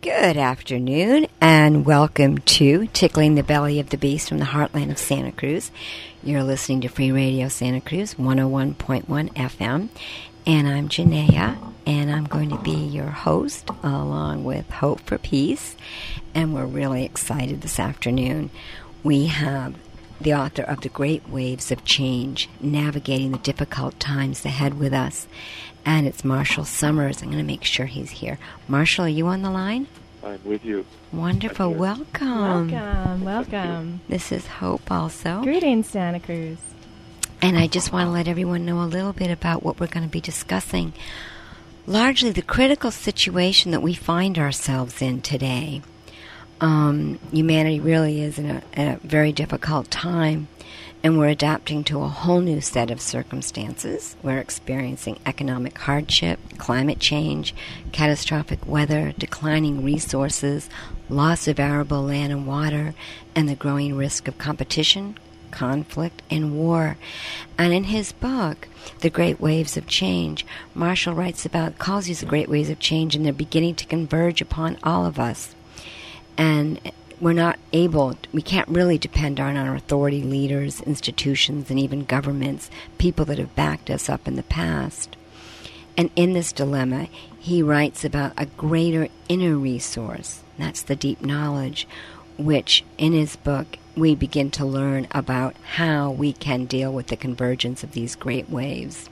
Good afternoon, and welcome to Tickling the Belly of the Beast from the heartland of Santa Cruz. You're listening to Free Radio Santa Cruz, 101.1 FM, and I'm Janaea, and I'm going to be your host along with Hope for Peace, and we're really excited this afternoon. We have the author of The Great Waves of Change, Navigating the Difficult Times Ahead with us, and it's Marshall Summers. I'm going to make sure he's here. Marshall, are you on the line? I'm with you. Wonderful. Welcome. Welcome. This is Hope also. Greetings, Santa Cruz. And I just want to let everyone know a little bit about what we're going to be discussing. Largely the critical situation that we find ourselves in today. Humanity really is in a very difficult time, and we're adapting to a whole new set of circumstances. We're experiencing economic hardship, climate change, catastrophic weather, declining resources, loss of arable land and water, and the growing risk of competition, conflict, and war. And in his book, The Great Waves of Change, Marshall calls these the Great Waves of Change, and they're beginning to converge upon all of us. And we can't really depend on our authority leaders, institutions, and even governments, people that have backed us up in the past. And in this dilemma, he writes about a greater inner resource. That's the deep knowledge, which in his book, we begin to learn about how we can deal with the convergence of these great waves.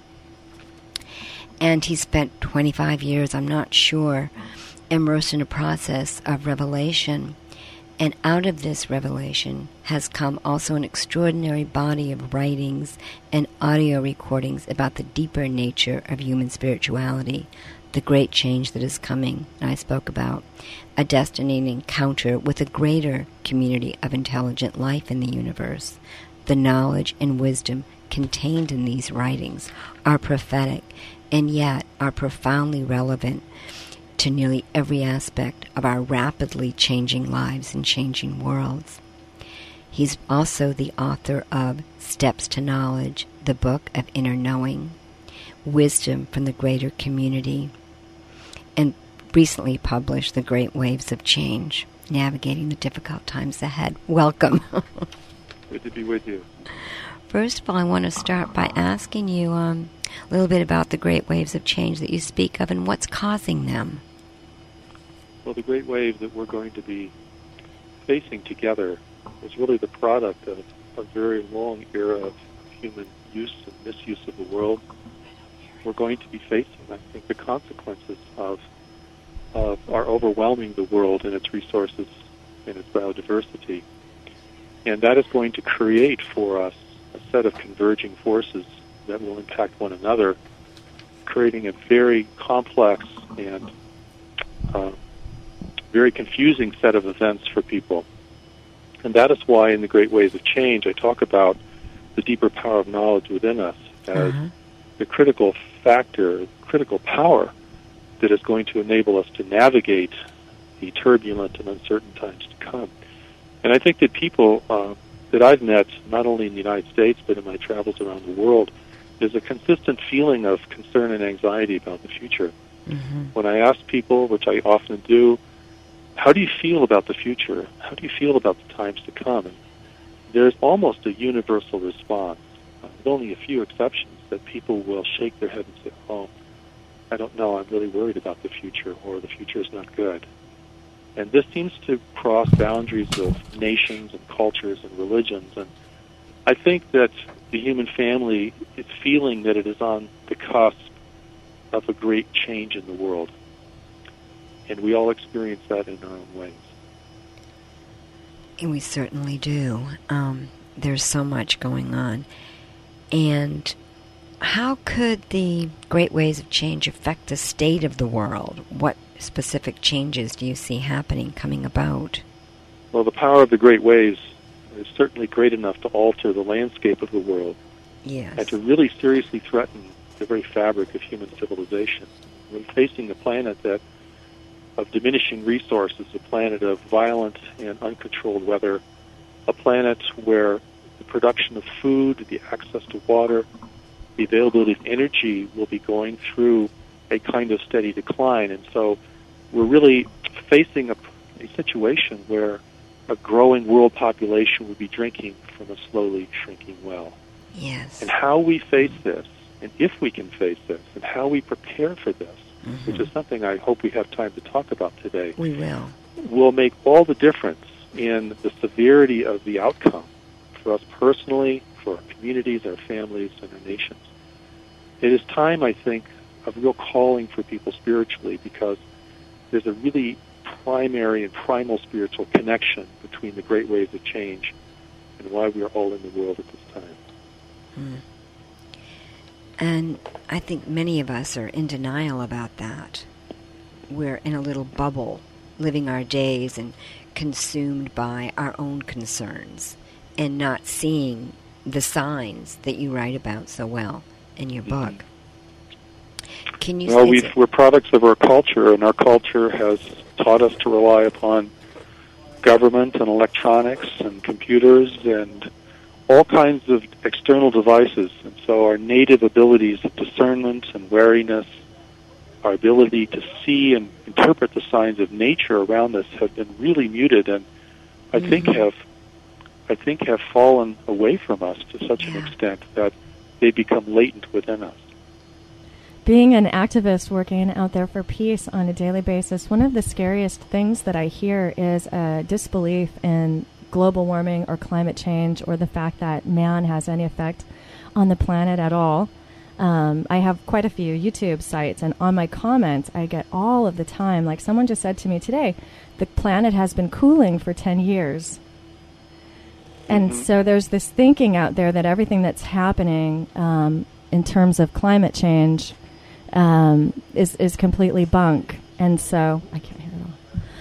And he spent 25 years, I'm not sure, immersed in a process of revelation, and out of this revelation has come also an extraordinary body of writings and audio recordings about the deeper nature of human spirituality, the great change that is coming. I spoke about a destiny and encounter with a greater community of intelligent life in the universe. The knowledge and wisdom contained in these writings are prophetic and yet are profoundly relevant to nearly every aspect of our rapidly changing lives and changing worlds. He's also the author of Steps to Knowledge, the Book of Inner Knowing, Wisdom from the Greater Community, and recently published The Great Waves of Change, Navigating the Difficult Times Ahead. Welcome. Good to be with you. First of all, I want to start by asking you a little bit about the great waves of change that you speak of and what's causing them. Well, the great wave that we're going to be facing together is really the product of a very long era of human use and misuse of the world. We're going to be facing, I think, the consequences of our overwhelming the world and its resources and its biodiversity. And that is going to create for us a set of converging forces that will impact one another, creating a very complex and very confusing set of events for people. And that is why in The Great Waves of Change I talk about the deeper power of knowledge within us as the critical factor, critical power that is going to enable us to navigate the turbulent and uncertain times to come. And I think that people that I've met, not only in the United States, but in my travels around the world, there's a consistent feeling of concern and anxiety about the future. Mm-hmm. When I ask people, which I often do, how do you feel about the future? How do you feel about the times to come? And there's almost a universal response, with only a few exceptions, that people will shake their head and say, oh, I don't know, I'm really worried about the future, or the future is not good. And this seems to cross boundaries of nations and cultures and religions. And I think that the human family is feeling that it is on the cusp of a great change in the world. And we all experience that in our own ways. And we certainly do. There's so much going on. And how could the great waves of change affect the state of the world? What specific changes do you see happening, coming about? Well, the power of the great waves is certainly great enough to alter the landscape of the world. Yes. And to really seriously threaten the very fabric of human civilization. We're facing a planet of diminishing resources, a planet of violent and uncontrolled weather, a planet where the production of food, the access to water, the availability of energy will be going through a kind of steady decline. And so we're really facing a situation where a growing world population would be drinking from a slowly shrinking well. Yes. And how we face this, and if we can face this, and how we prepare for this, which is something I hope we have time to talk about today, we will make all the difference in the severity of the outcome for us personally, for our communities, our families, and our nations. It is time, I think, of real calling for people spiritually, because there's a really primary and primal spiritual connection between the great waves of change and why we are all in the world at this time. And I think many of us are in denial about that. We're in a little bubble, living our days and consumed by our own concerns and not seeing the signs that you write about so well in your book. Can you say we're products of our culture, and our culture has taught us to rely upon government and electronics and computers and all kinds of external devices. And so our native abilities of discernment and wariness, our ability to see and interpret the signs of nature around us have been really muted, and I think have fallen away from us to such an extent that they become latent within us. Being an activist working out there for peace on a daily basis, one of the scariest things that I hear is a disbelief in global warming or climate change, or the fact that man has any effect on the planet at all. I have quite a few YouTube sites, and on my comments I get all of the time, like someone just said to me today, the planet has been cooling for 10 years. And so there's this thinking out there that everything that's happening in terms of climate change is completely bunk. And so I can't hear it all.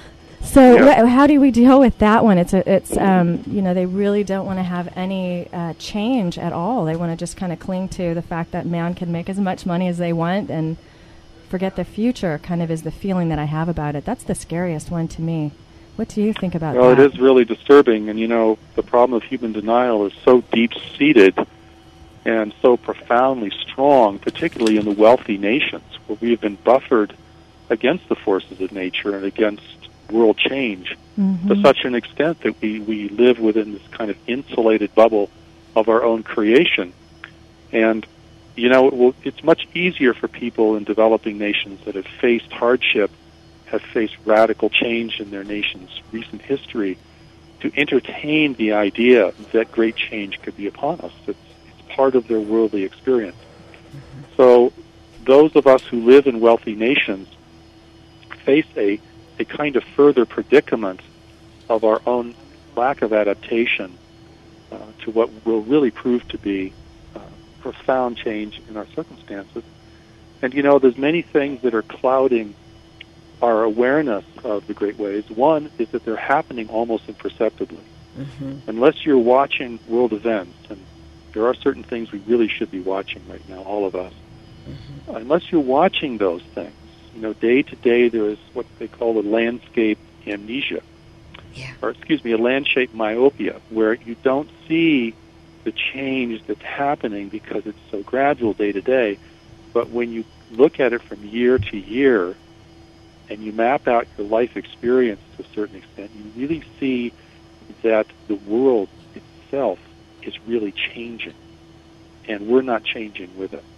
So how do we deal with that one? It's they really don't want to have any change at all. They want to just kind of cling to the fact that man can make as much money as they want and forget the future, kind of is the feeling that I have about it. That's the scariest one to me. What do you think about that? Well, it is really disturbing, and the problem of human denial is so deep-seated and so profoundly strong, particularly in the wealthy nations, where we have been buffered against the forces of nature and against world change to such an extent that we live within this kind of insulated bubble of our own creation. And, it's much easier for people in developing nations that have faced hardship, have faced radical change in their nation's recent history, to entertain the idea that great change could be upon us. It's part of their worldly experience. So those of us who live in wealthy nations face a kind of further predicament of our own lack of adaptation to what will really prove to be profound change in our circumstances. And, there's many things that are clouding our awareness of the great ways. One is that they're happening almost imperceptibly. Unless you're watching world events, and there are certain things we really should be watching right now, all of us. Unless you're watching those things, day to day there is what they call a landscape amnesia, or a landscape myopia, where you don't see the change that's happening because it's so gradual day to day. But when you look at it from year to year, and you map out your life experience to a certain extent, you really see that the world itself is really changing, and we're not changing with it.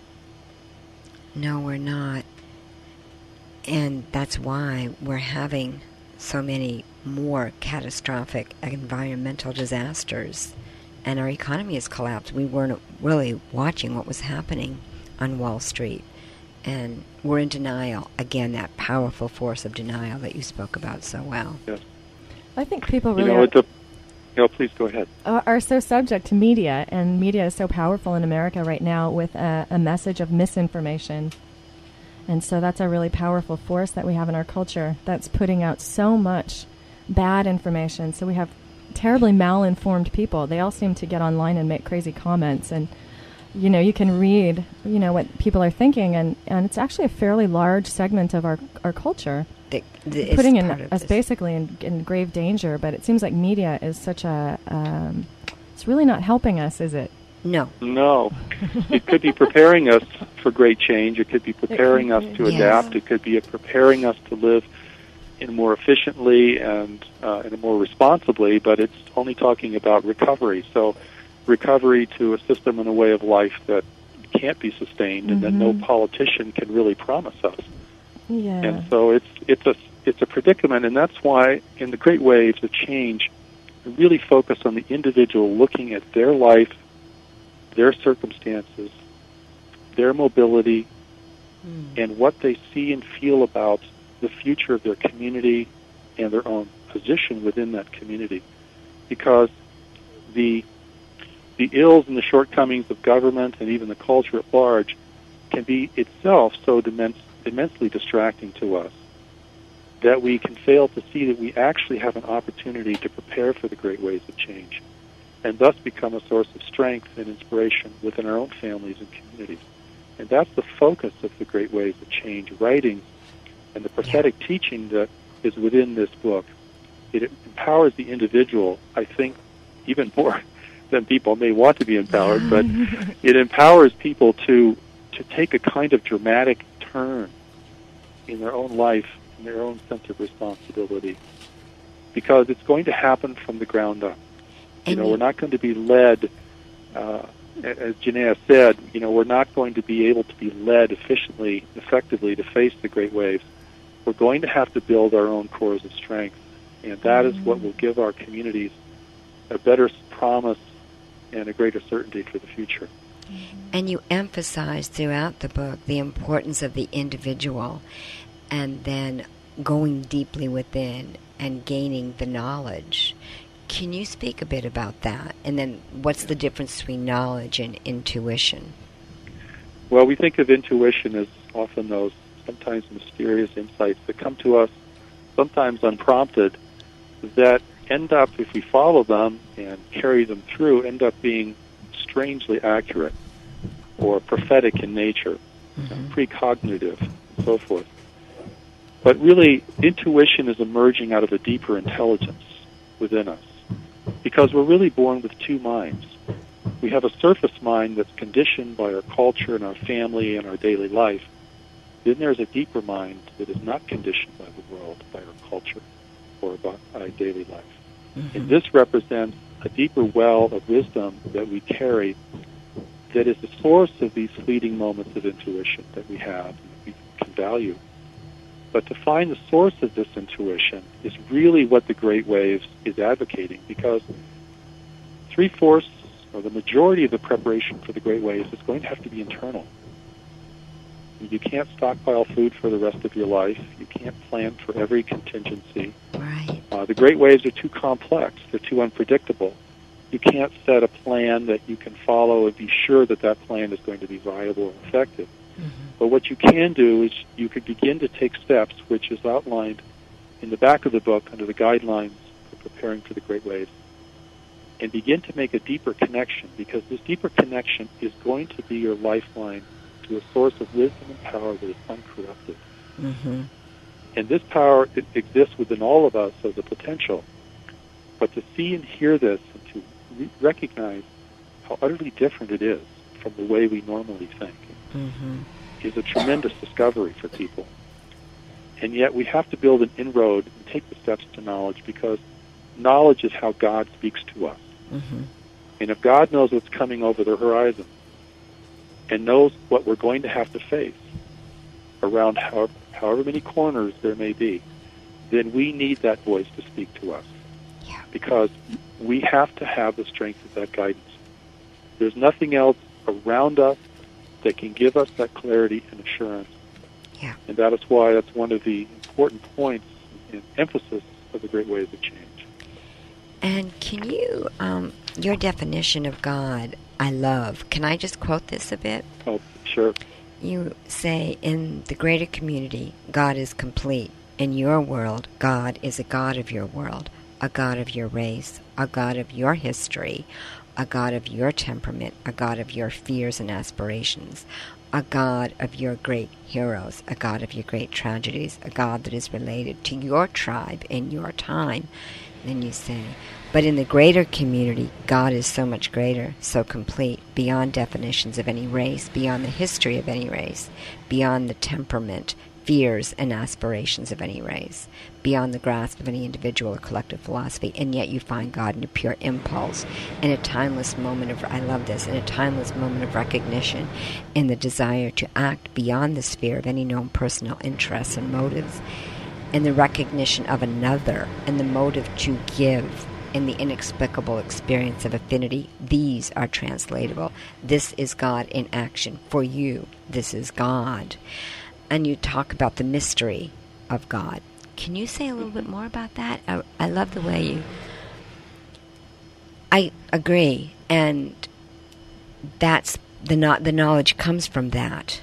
No, we're not. And that's why we're having so many more catastrophic environmental disasters, and our economy has collapsed. We weren't really watching what was happening on Wall Street. And we're in denial. Again, that powerful force of denial that you spoke about so well. Yes. I think people really please go ahead. Are so subject to media, and media is so powerful in America right now with a message of misinformation. And so that's a really powerful force that we have in our culture that's putting out so much bad information. So we have terribly malinformed people. They all seem to get online and make crazy comments, and you can read, what people are thinking, and it's actually a fairly large segment of our culture putting us basically in grave danger. But it seems like media is such it's really not helping us, is it? No. It could be preparing us for great change. It could be preparing us to adapt. It could be preparing us to live more efficiently and more responsibly, but it's only talking about recovery. So recovery to a system and a way of life that can't be sustained and that no politician can really promise us. Yeah. And so it's a predicament, and that's why in the Great Waves of Change, we really focus on the individual looking at their life, their circumstances, their mobility, and what they see and feel about the future of their community and their own position within that community. Because the ills and the shortcomings of government and even the culture at large can be itself so immensely distracting to us that we can fail to see that we actually have an opportunity to prepare for the great waves of change and thus become a source of strength and inspiration within our own families and communities. And that's the focus of the Great Waves of Change writings and the prophetic teaching that is within this book. It empowers the individual, I think, even more than people may want to be empowered, but it empowers people to take a kind of dramatic turn in their own life, in their own sense of responsibility, because it's going to happen from the ground up. We're not going to be led, as Janaea said, we're not going to be able to be led efficiently, effectively to face the great waves. We're going to have to build our own cores of strength, and that is what will give our communities a better promise and a greater certainty for the future. And you emphasize throughout the book the importance of the individual and then going deeply within and gaining the knowledge. Can you speak a bit about that? And then what's the difference between knowledge and intuition? Well, we think of intuition as often those sometimes mysterious insights that come to us, sometimes unprompted, that end up, if we follow them and carry them through, end up being strangely accurate or prophetic in nature, precognitive, and so forth. But really, intuition is emerging out of a deeper intelligence within us, because we're really born with two minds. We have a surface mind that's conditioned by our culture and our family and our daily life. Then there's a deeper mind that is not conditioned by the world, by our culture, or by our daily life. And this represents a deeper well of wisdom that we carry that is the source of these fleeting moments of intuition that we have and that we can value. But to find the source of this intuition is really what the Great Waves is advocating, because 3/4 or the majority of the preparation for the Great Waves is going to have to be internal. You can't stockpile food for the rest of your life. You can't plan for every contingency. Right. The Great Waves are too complex. They're too unpredictable. You can't set a plan that you can follow and be sure that that plan is going to be viable and effective. But what you can do is you could begin to take steps, which is outlined in the back of the book under the guidelines for preparing for the Great Waves, and begin to make a deeper connection, because this deeper connection is going to be your lifeline to a source of wisdom and power that is uncorrupted. And this power, it exists within all of us as a potential. But to see and hear this and to recognize how utterly different it is from the way we normally think is a tremendous discovery for people. And yet we have to build an inroad and take the steps to knowledge, because knowledge is how God speaks to us. And if God knows what's coming over the horizon and knows what we're going to have to face around however many corners there may be, then we need that voice to speak to us. Because we have to have the strength of that guidance. There's nothing else around us that can give us that clarity and assurance. And that is why that's one of the important points and emphasis of the Great Waves of Change. And can you, your definition of God, I love. Can I just quote this a bit? Oh, sure. You say, in the greater community, God is complete. In your world, God is a God of your world, a God of your race, a God of your history, a God of your temperament, a God of your fears and aspirations, a God of your great heroes, a God of your great tragedies, a God that is related to your tribe in your time. Then you say, but in the greater community, God is so much greater, so complete, beyond definitions of any race, beyond the history of any race, beyond the temperament, fears and aspirations of any race, beyond the grasp of any individual or collective philosophy, and yet you find God in a pure impulse, in a timeless moment of, I love this, in a timeless moment of recognition, in the desire to act beyond the sphere of any known personal interests and motives, in the recognition of another, and the motive to give, in the inexplicable experience of affinity. These are translatable. This is God in action. For you, this is God. And you talk about the mystery of God. Can you say a little bit more about that? I love the way you... I agree. And that's the knowledge comes from that.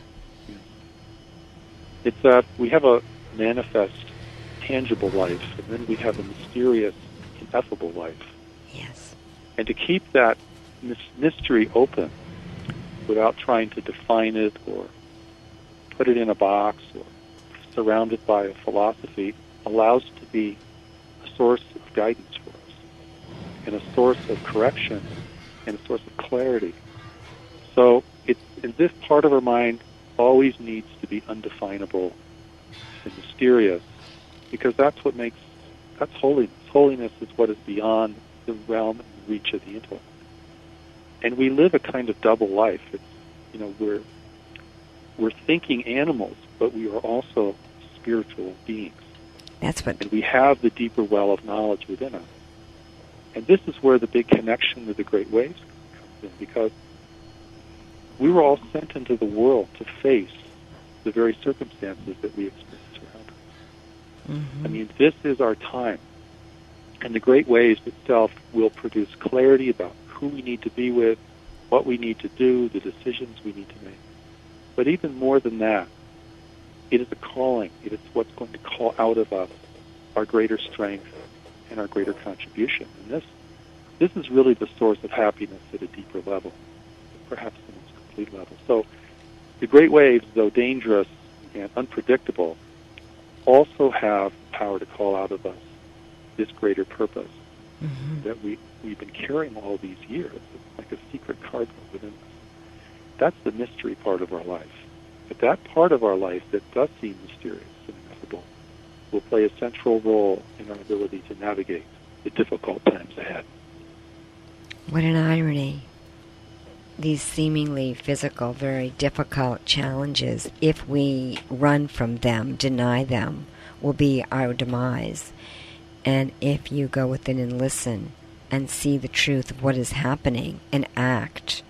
It's that we have a manifest, tangible life, and then we have a mysterious, ineffable life. Yes. And to keep that mystery open without trying to define it or put it in a box or surround it by a philosophy allows it to be a source of guidance for us and a source of correction and a source of clarity. So in this part of our mind always needs to be undefinable and mysterious, because that's holiness. Holiness is what is beyond the realm and reach of the intellect. And we live a kind of double life. It's, we're thinking animals, but we are also spiritual beings. That's what. And we have the deeper well of knowledge within us. And this is where the big connection with the great waves comes in, because we were all sent into the world to face the very circumstances that we experience around us. Mm-hmm. I mean, this is our time. And the great waves itself will produce clarity about who we need to be with, what we need to do, the decisions we need to make. But even more than that, it is a calling. It is what's going to call out of us our greater strength and our greater contribution. And this is really the source of happiness at a deeper level, perhaps the most complete level. So the great waves, though dangerous and unpredictable, also have power to call out of us this greater purpose that we've been carrying all these years. It's like a secret cargo within us. That's the mystery part of our life. But that part of our life that does seem mysterious and ineffable will play a central role in our ability to navigate the difficult times ahead. What an irony. These seemingly physical, very difficult challenges, if we run from them, deny them, will be our demise. And if you go within and listen and see the truth of what is happening and act,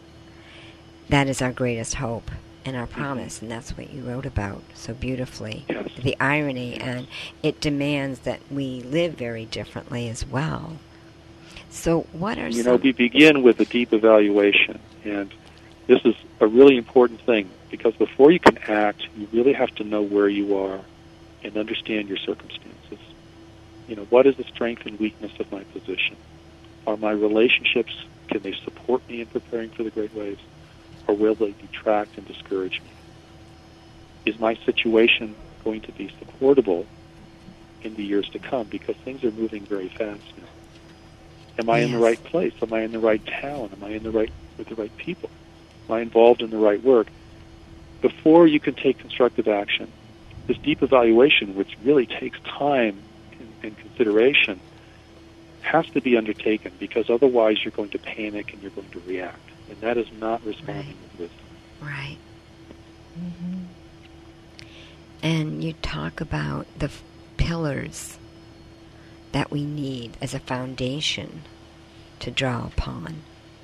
that is our greatest hope and our promise, and that's what you wrote about so beautifully. Yes. The irony, and it demands that we live very differently as well. So what are we begin with a deep evaluation, and this is a really important thing, because before you can act, you really have to know where you are and understand your circumstances. What is the strength and weakness of my position? Are my relationships, can they support me in preparing for the great waves, or will they detract and discourage me? Is my situation going to be supportable in the years to come? Because things are moving very fast now. Am I in the right place? Am I in the right town? Am I with the right people? Am I involved in the right work? Before you can take constructive action, this deep evaluation, which really takes time and consideration, has to be undertaken, because otherwise you're going to panic and you're going to react. And that is not responding with wisdom. Right. Mm-hmm. And you talk about the pillars that we need as a foundation to draw upon.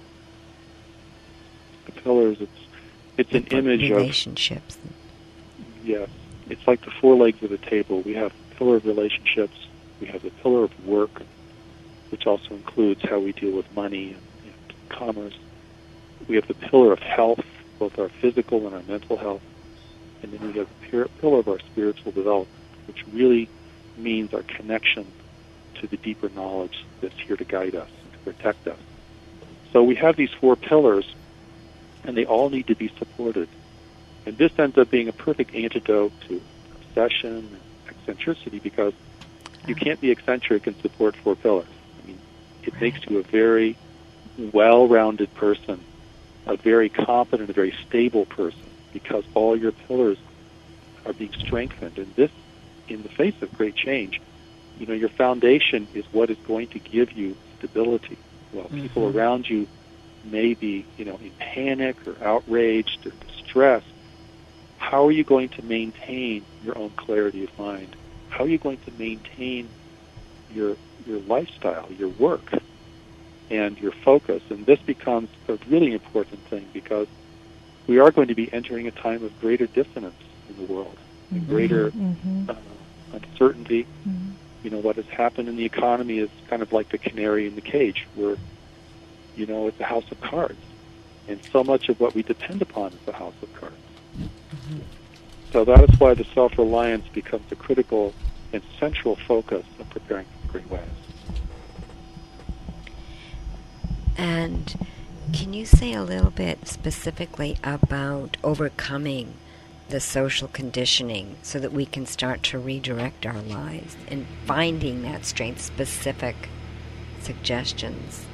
The pillars, it's an image of relationships. Yes. It's like the four legs of a table. We have the pillar of relationships, we have the pillar of work, which also includes how we deal with money and commerce. We have the pillar of health, both our physical and our mental health. And then we have the pillar of our spiritual development, which really means our connection to the deeper knowledge that's here to guide us and to protect us. So we have these four pillars, and they all need to be supported. And this ends up being a perfect antidote to obsession and eccentricity, because you can't be eccentric and support four pillars. I mean, it makes you a very well-rounded person, a very competent, a very stable person, because all your pillars are being strengthened. And this, in the face of great change, your foundation is what is going to give you stability. While people around you may be, in panic or outraged or distressed, how are you going to maintain your own clarity of mind? How are you going to maintain your lifestyle, your work, and your focus? And this becomes a really important thing, because we are going to be entering a time of greater dissonance in the world, and greater uncertainty. What has happened in the economy is kind of like the canary in the cage, where, it's a house of cards. And so much of what we depend upon is a house of cards. So that is why the self-reliance becomes a critical and central focus of preparing for great waves. And can you say a little bit specifically about overcoming the social conditioning so that we can start to redirect our lives and finding that strength? Specific suggestions.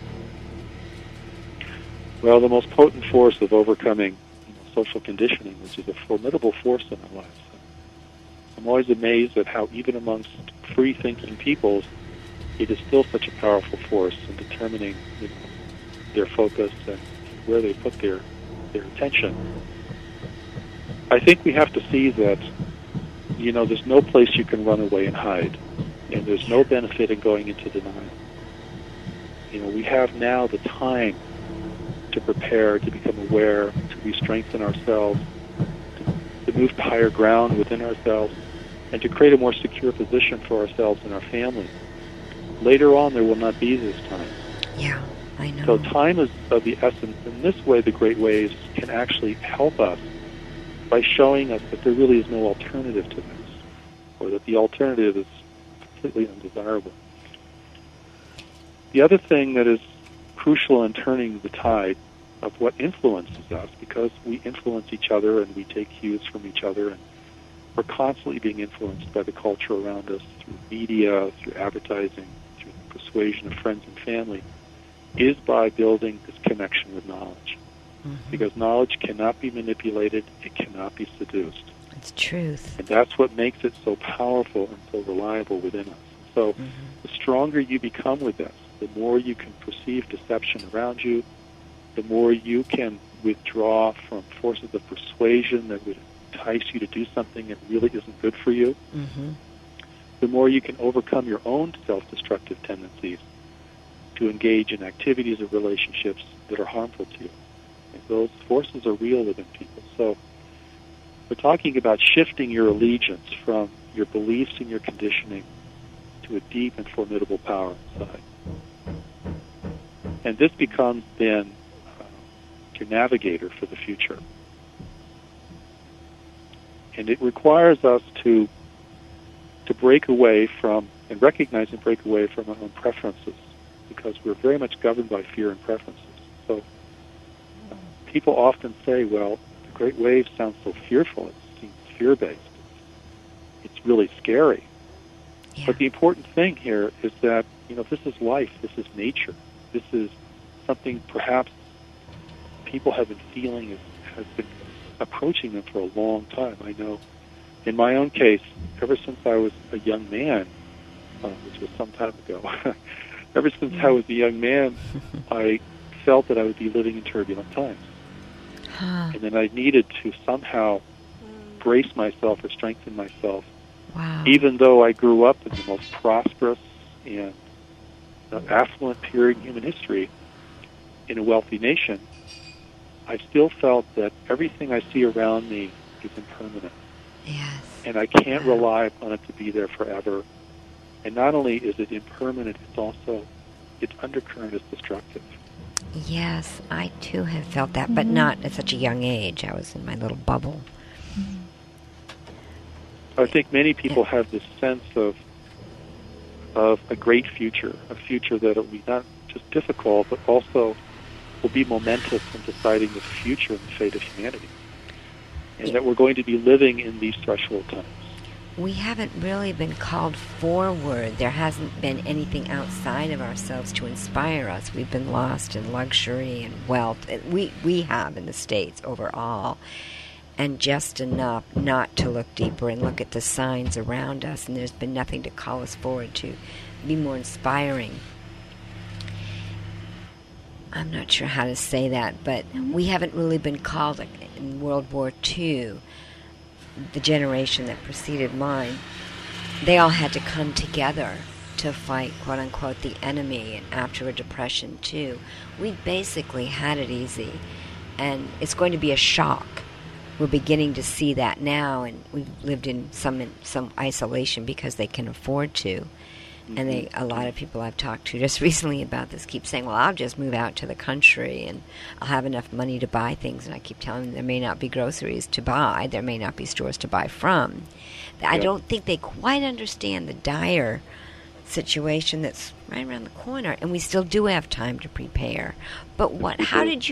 Well, the most potent force of overcoming social conditioning, which is a formidable force in our lives. I'm always amazed at how even amongst free-thinking peoples, it is still such a powerful force in determining their focus and where they put their attention. I think we have to see that, there's no place you can run away and hide, and there's no benefit in going into denial. We have now the time to prepare, to become aware, to re-strengthen ourselves, to move to higher ground within ourselves, and to create a more secure position for ourselves and our families. Later on, there will not be this time. Yeah, I know. So time is of the essence. In this way, the great waves can actually help us by showing us that there really is no alternative to this, or that the alternative is completely undesirable. The other thing that is crucial in turning the tide of what influences us, because we influence each other and we take cues from each other, and we're constantly being influenced by the culture around us through media, through advertising, through the persuasion of friends and family, is by building this connection with knowledge. Because knowledge cannot be manipulated, it cannot be seduced. It's truth. And that's what makes it so powerful and so reliable within us. So the stronger you become with this, the more you can perceive deception around you, the more you can withdraw from forces of persuasion that would entice you to do something that really isn't good for you, the more you can overcome your own self-destructive tendencies to engage in activities or relationships that are harmful to you. And those forces are real within people. So we're talking about shifting your allegiance from your beliefs and your conditioning to a deep and formidable power inside. And this becomes then your navigator for the future. And it requires us to break away from, and recognize and break away from our own preferences, because we're very much governed by fear and preferences. So people often say, well, the great wave sounds so fearful, it seems fear-based. It's really scary. Yeah. But the important thing here is that, this is life, this is nature, this is something perhaps people have been feeling has been approaching them for a long time. I know in my own case, ever since I was a young man, which was some time ago, ever since I was a young man, I felt that I would be living in turbulent times. And then I needed to somehow brace myself or strengthen myself. Wow. Even though I grew up in the most prosperous and affluent period in human history in a wealthy nation, I still felt that everything I see around me is impermanent. Yes. And I can't rely upon it to be there forever. And not only is it impermanent, it's also, its undercurrent is destructive. Yes, I too have felt that, but not at such a young age. I was in my little bubble. I think many people have this sense of a great future, a future that will be not just difficult, but also will be momentous in deciding the future and the fate of humanity. And that we're going to be living in these threshold times. We haven't really been called forward. There hasn't been anything outside of ourselves to inspire us. We've been lost in luxury and wealth. We have in the States overall. and just enough not to look deeper and look at the signs around us, and there's been nothing to call us forward to be more inspiring. I'm not sure how to say that, but we haven't really been called in World War II, the generation that preceded mine. They all had to come together to fight, quote-unquote, the enemy, and after a depression, too. We basically had it easy, and it's going to be a shock. We're beginning to see that now, and we've lived in some isolation because they can afford to. And a lot of people I've talked to just recently about this keep saying, well, I'll just move out to the country and I'll have enough money to buy things. And I keep telling them there may not be groceries to buy. There may not be stores to buy from. I don't think they quite understand the dire situation that's right around the corner. And we still do have time to prepare. But how did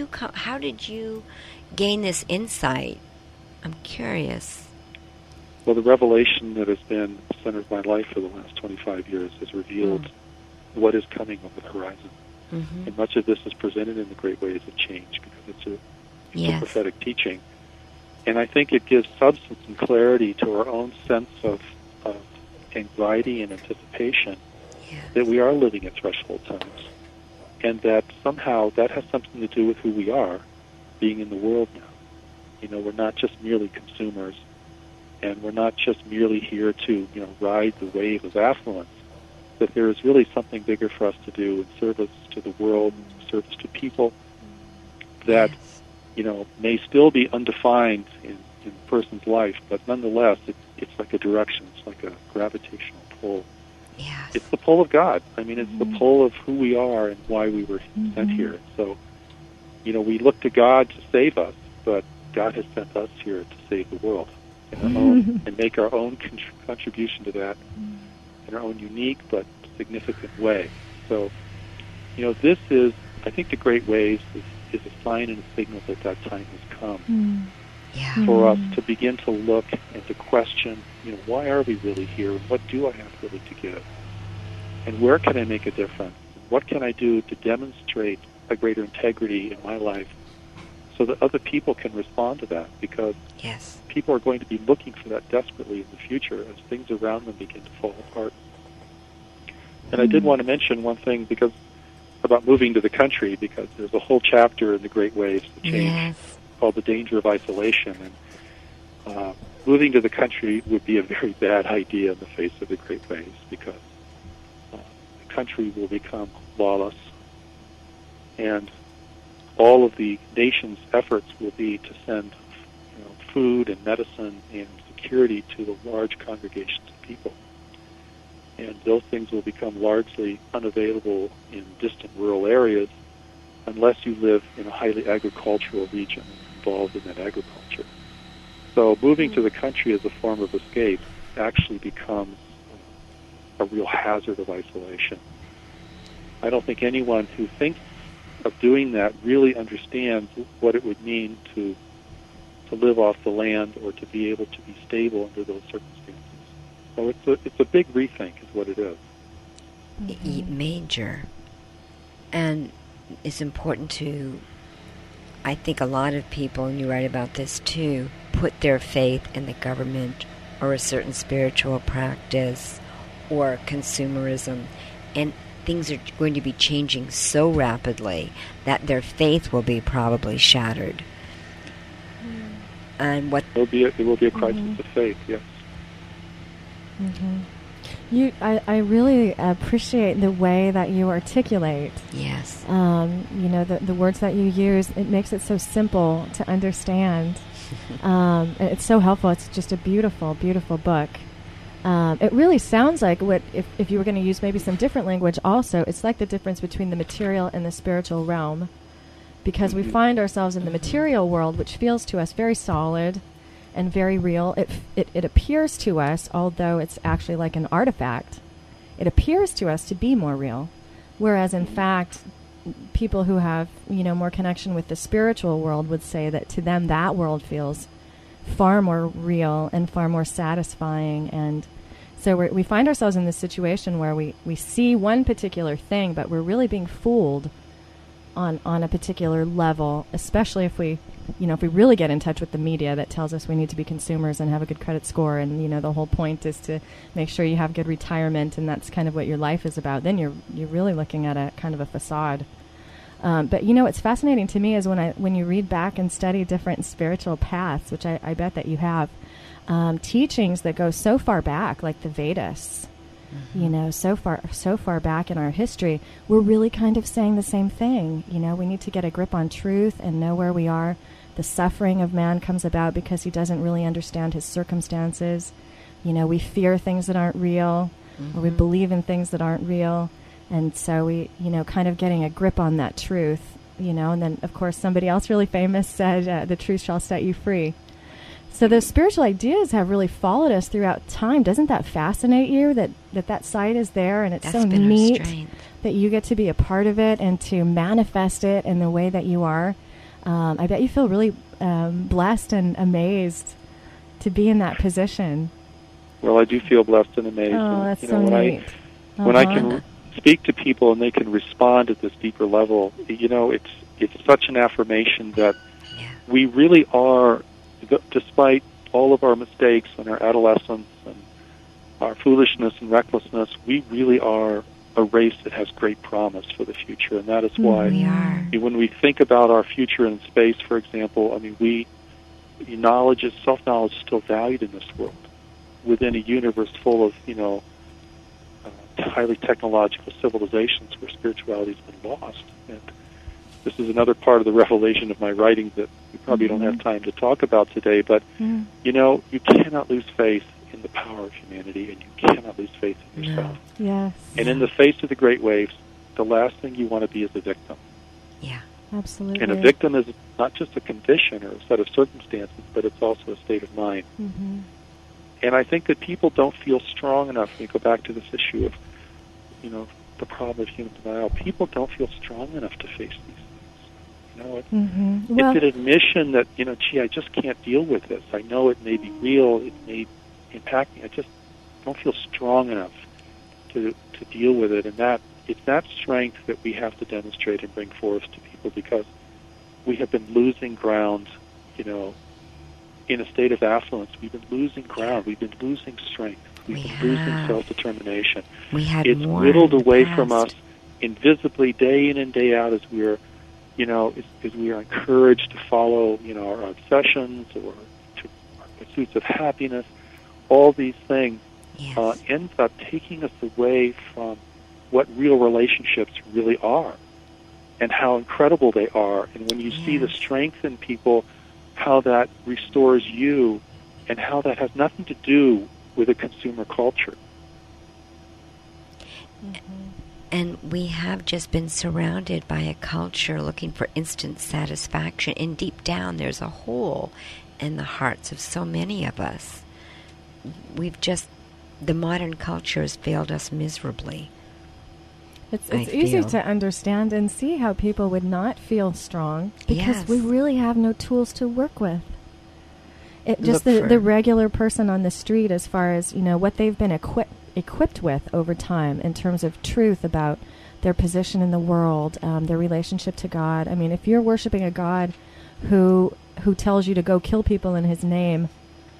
you gain this insight? I'm curious. Well, the revelation that has been the center of my life for the last 25 years has revealed what is coming on the horizon. Mm-hmm. And much of this is presented in the Great Ways of Change because it's a prophetic teaching. And I think it gives substance and clarity to our own sense of anxiety and anticipation that we are living at threshold times. And that somehow that has something to do with who we are, being in the world now. You know, we're not just merely consumers. And we're not just merely here to, ride the wave of affluence, that there is really something bigger for us to do in service to the world, service to people that, may still be undefined in a person's life, but nonetheless, it's like a direction, it's like a gravitational pull. Yes. It's the pull of God. I mean, it's the pull of who we are and why we were sent here. So, we look to God to save us, but God has sent us here to save the world. And make our own contribution to that in our own unique but significant way. So, this is, I think the Great Waves is a sign and a signal that time has come for us to begin to look and to question, why are we really here? And what do I have really to give? And where can I make a difference? What can I do to demonstrate a greater integrity in my life so that other people can respond to that? Because people are going to be looking for that desperately in the future as things around them begin to fall apart. And I did want to mention one thing about moving to the country, because there's a whole chapter in the Great Waves of Change called The Danger of Isolation. And moving to the country would be a very bad idea in the face of the Great Waves, because the country will become lawless, and all of the nation's efforts will be to send food and medicine and security to the large congregations of people. And those things will become largely unavailable in distant rural areas unless you live in a highly agricultural region involved in that agriculture. So moving to the country as a form of escape actually becomes a real hazard of isolation. I don't think anyone who thinks of doing that really understands what it would mean to live off the land or to be able to be stable under those circumstances. So it's a big rethink is what it is. Major. And it's important to, I think a lot of people, and you write about this too, put their faith in the government or a certain spiritual practice or consumerism. And things are going to be changing so rapidly that their faith will be probably shattered. And what there will be a crisis of faith, yes. I really appreciate the way that you articulate. Yes. The words that you use, it makes it so simple to understand. It's so helpful. It's just a beautiful, beautiful book. It really sounds like if you were going to use maybe some different language also, it's like the difference between the material and the spiritual realm. Because we find ourselves in the material world, which feels to us very solid and very real. It appears to us, although it's actually like an artifact, it appears to us to be more real. Whereas, in fact, people who have, more connection with the spiritual world would say that to them that world feels far more real and far more satisfying. And so we find ourselves in this situation where we see one particular thing, but we're really being fooled on a particular level, especially if we really get in touch with the media that tells us we need to be consumers and have a good credit score, and the whole point is to make sure you have good retirement, and that's kind of what your life is about. Then you're really looking at a kind of a facade. But what's fascinating to me is when you read back and study different spiritual paths, which I bet that you have, teachings that go so far back, like the Vedas. So far back in our history, we're really kind of saying the same thing. We need to get a grip on truth and know where we are. The suffering of man comes about because he doesn't really understand his circumstances. We fear things that aren't real, or we believe in things that aren't real. And so we, kind of getting a grip on that truth, and then, of course, somebody else really famous said, the truth shall set you free. So those spiritual ideas have really followed us throughout time. Doesn't that fascinate you that side is there, and it's so neat that you get to be a part of it and to manifest it in the way that you are? I bet you feel really blessed and amazed to be in that position. Well, I do feel blessed and amazed. Oh, that's so neat. When I can speak to people and they can respond at this deeper level, it's such an affirmation that we really are, despite all of our mistakes and our adolescence and our foolishness and recklessness, we really are a race that has great promise for the future. And that is why when we think about our future in space, for example, self-knowledge is still valued in this world within a universe full of, highly technological civilizations where spirituality has been lost. And this is another part of the revelation of my writing that we probably don't have time to talk about today, but, you cannot lose faith in the power of humanity, and you cannot lose faith in yourself. Yes. And in the face of the great waves, the last thing you want to be is a victim. Yeah. Absolutely. And a victim is not just a condition or a set of circumstances, but it's also a state of mind. And I think that people don't feel strong enough. We go back to this issue of, the problem of human denial. People don't feel strong enough to face these things. It's an admission that, I just can't deal with this. I know it may be real, it may impact me. I just don't feel strong enough to deal with it. And it's that strength that we have to demonstrate and bring forth to people, because we have been losing ground, in a state of affluence. We've been losing ground. We've been losing strength. We've been losing self-determination. It's whittled away from us invisibly day in and day out as we are, as we are encouraged to follow, our obsessions or to our pursuits of happiness. All these things ends up taking us away from what real relationships really are and how incredible they are. And when you see the strength in people, how that restores you, and how that has nothing to do with a consumer culture. And we have just been surrounded by a culture looking for instant satisfaction, and deep down there's a hole in the hearts of so many of us. The modern culture has failed us miserably. It's easy to understand and see how people would not feel strong, because we really have no tools to work with. The regular person on the street, as far as, what they've been equipped with over time in terms of truth about their position in the world, their relationship to God. I mean, if you're worshiping a God who tells you to go kill people in his name,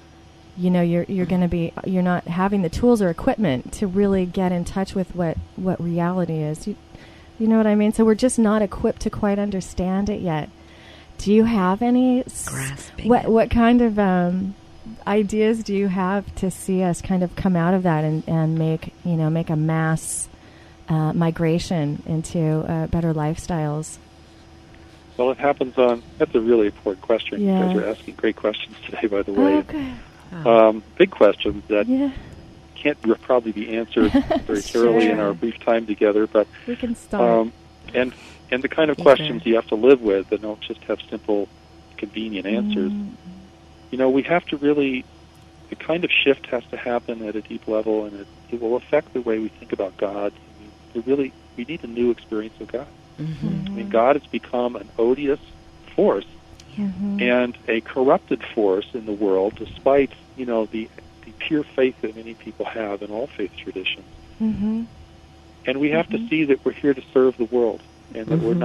you're not having the tools or equipment to really get in touch with what reality is. You know what I mean? So we're just not equipped to quite understand it yet. Do you have any grasping? What kind of ideas do you have to see us kind of come out of that and make a mass migration into better lifestyles? Well, it happens on. That's a really important question. You guys are asking great questions today, by the way. Okay. Big questions that can't probably be answered very thoroughly in our brief time together. But we can start. And the kind of questions you have to live with that don't just have simple, convenient answers. We have to really, the kind of shift has to happen at a deep level, and it will affect the way we think about God. We need a new experience of God. God has become an odious force and a corrupted force in the world, despite, the pure faith that many people have in all faith traditions. And we have to see that we're here to serve the world, and that we're not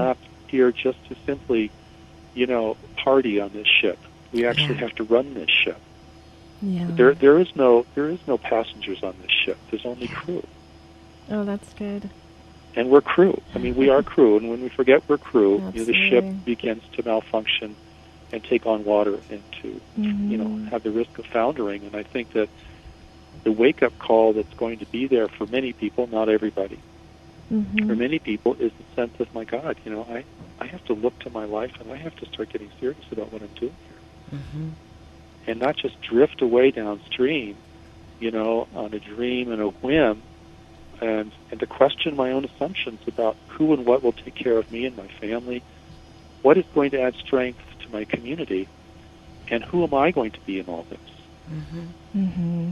here just to simply, party on this ship. We actually have to run this ship. Yeah. There is no passengers on this ship. There's only crew. Oh, that's good. And we're crew. I mean, we are crew, and when we forget we're crew, the ship Absolutely. begins to malfunction and take on water and to, have the risk of foundering. And I think that the wake-up call that's going to be there for many people, not everybody, for many people, is the sense of, my God, I have to look to my life, and I have to start getting serious about what I'm doing here. And not just drift away downstream, on a dream and a whim, and to question my own assumptions about who and what will take care of me and my family, what is going to add strength to my community, and who am I going to be in all this?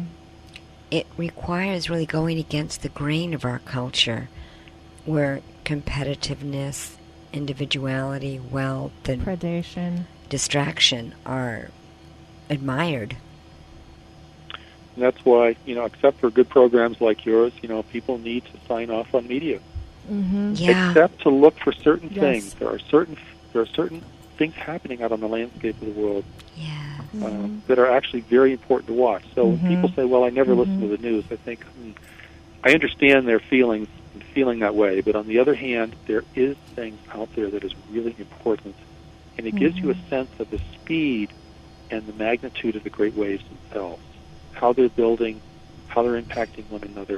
It requires really going against the grain of our culture, where competitiveness, individuality, wealth, and predation, distraction are admired. And that's why, except for good programs like yours, people need to sign off on media. Yeah. Except to look for certain things. There are certain things happening out on the landscape of the world that are actually very important to watch. So when people say, well, I never listen to the news, I think, I understand their feelings and feeling that way, but on the other hand, there is things out there that is really important, and it gives you a sense of the speed and the magnitude of the great waves themselves, how they're building, how they're impacting one another.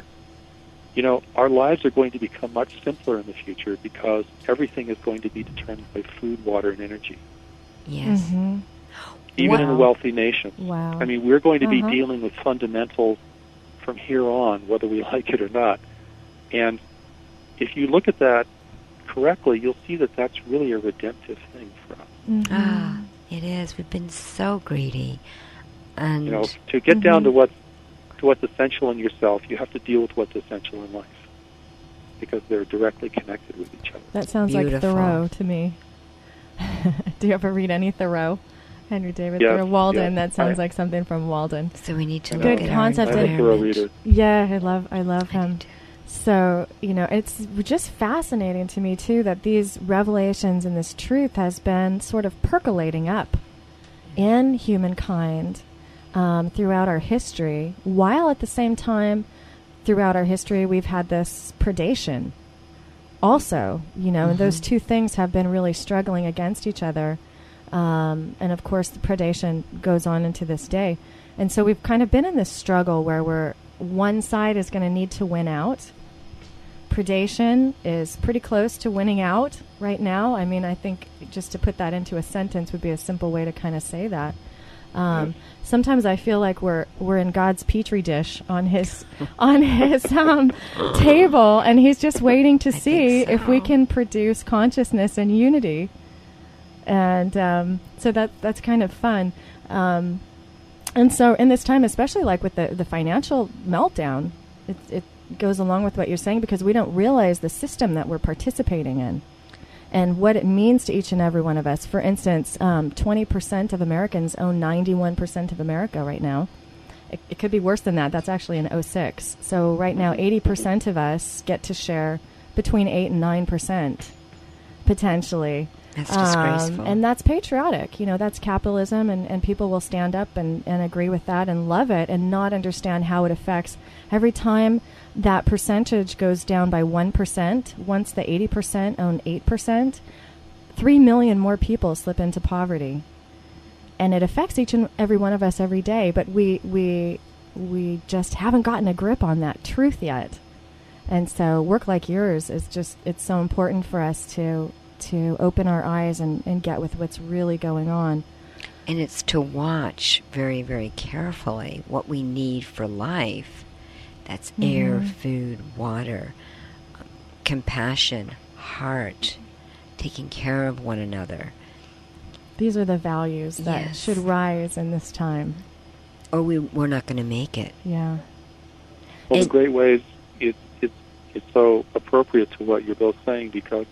Our lives are going to become much simpler in the future because everything is going to be determined by food, water, and energy. Yes. Even in the wealthy nations. Wow. I mean, we're going to be dealing with fundamentals from here on, whether we like it or not. And if you look at that correctly, you'll see that that's really a redemptive thing for us. It is. We've been so greedy. And to get down to what's essential in yourself, you have to deal with what's essential in life, because they're directly connected with each other. That sounds like Thoreau to me. Do you ever read any Thoreau? Henry David Thoreau, Walden. That sounds like something from Walden. So we need to good look at concept. our I'm a Thoreau reader. Yeah, I love him. So, it's just fascinating to me, too, that these revelations and this truth has been sort of percolating up in humankind throughout our history, while at the same time, throughout our history, we've had this predation also, and those two things have been really struggling against each other. And, of course, the predation goes on into this day. And so we've kind of been in this struggle where one side is going to need to win out. Predation is pretty close to winning out right now. I mean, I think just to put that into a sentence would be a simple way to kind of say that. Sometimes I feel like we're in God's petri dish on his table, and he's just waiting to see if we can produce consciousness and unity. And so that's kind of fun. And so in this time, especially like with the financial meltdown, it goes along with what you're saying, because we don't realize the system that we're participating in and what it means to each and every one of us. For instance, 20% of Americans own 91% of America right now. It could be worse than that. That's actually in 2006. So right now, 80% of us get to share between 8 and 9%, potentially. That's disgraceful. And that's patriotic. That's capitalism, and people will stand up and agree with that and love it and not understand how it affects. Every time that percentage goes down by 1%, once the 80% own 8%, 3 million more people slip into poverty. And it affects each and every one of us every day, but we just haven't gotten a grip on that truth yet. And so work like yours is it's so important for us to open our eyes and get with what's really going on. And it's to watch very, very carefully what we need for life. That's air, food, water, compassion, heart, taking care of one another. These are the values that should rise in this time. Or we're not going to make it. Yeah. Well, the great ways, it's so appropriate to what you're both saying, because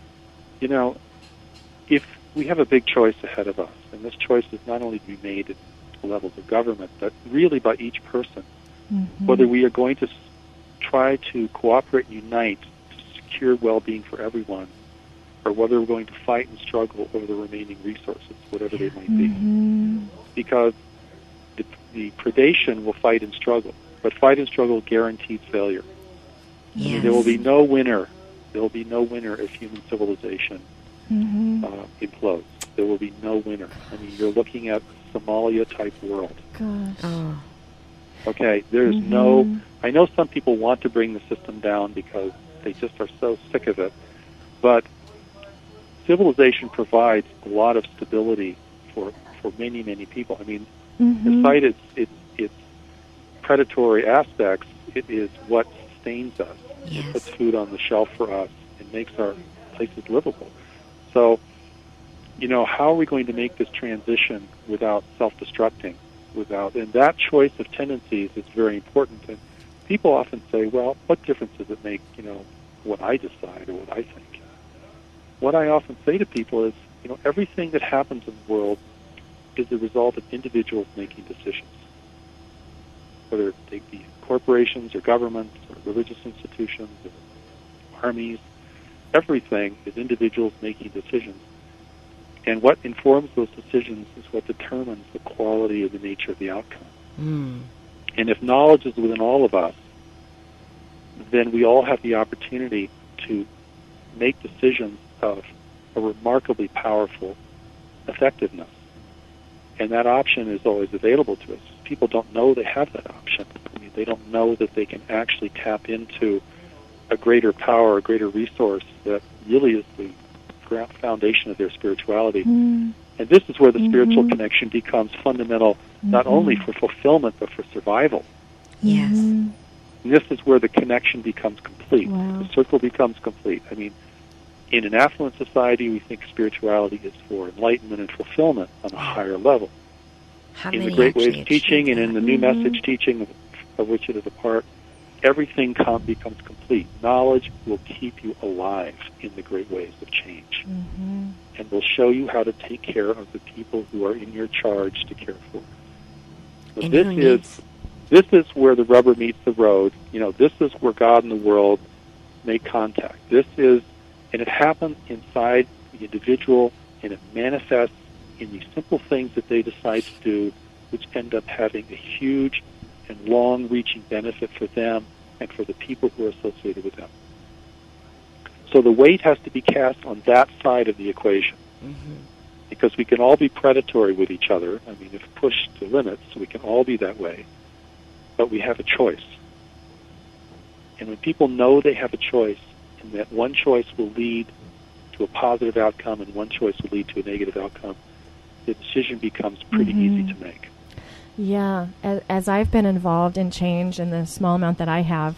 if we have a big choice ahead of us, and this choice is not only to be made at the levels of government, but really by each person, whether we are going to try to cooperate and unite to secure well-being for everyone, or whether we're going to fight and struggle over the remaining resources, whatever they might be. Because the predation will fight and struggle, but fight and struggle guarantees failure. Yes. There will be no winner. There will be no winner if human civilization implodes. There will be no winner. I mean, you're looking at Somalia-type world. Gosh. Oh. Okay, there's no... I know some people want to bring the system down because they just are so sick of it, but civilization provides a lot of stability for many, many people. I mean, despite its predatory aspects, it is what sustains us. Yes. It puts food on the shelf for us and makes our places livable. So, how are we going to make this transition without self-destructing? And that choice of tendencies is very important. And people often say, well, what difference does it make, what I decide or what I think? What I often say to people is, everything that happens in the world is the result of individuals making decisions. Whether they be corporations or governments or religious institutions or armies, everything is individuals making decisions. And what informs those decisions is what determines the quality or the nature of the outcome. And if knowledge is within all of us, then we all have the opportunity to make decisions of a remarkably powerful effectiveness. And that option is always available to us. People don't know they have that option. I mean, they don't know that they can actually tap into a greater power, a greater resource that really is the foundation of their spirituality. And this is where the spiritual connection becomes fundamental, not only for fulfillment, but for survival. Yes. And this is where the connection becomes complete. Wow. The circle becomes complete. I mean, in an affluent society, we think spirituality is for enlightenment and fulfillment on a higher level. How In many the Great actually Ways teaching and in the New Message teaching, of which it is a part, everything becomes complete. Knowledge will keep you alive in the great ways of change, and will show you how to take care of the people who are in your charge to care for. So And this is where the rubber meets the road. This is where God and the world make contact. And it happens inside the individual, and it manifests in these simple things that they decide to do, which end up having a huge and long-reaching benefit for them and for the people who are associated with them. So the weight has to be cast on that side of the equation, because we can all be predatory with each other. I mean, if pushed to limits, we can all be that way, but we have a choice. And when people know they have a choice, and that one choice will lead to a positive outcome and one choice will lead to a negative outcome, the decision becomes pretty easy to make. Yeah, as I've been involved in change in the small amount that I have,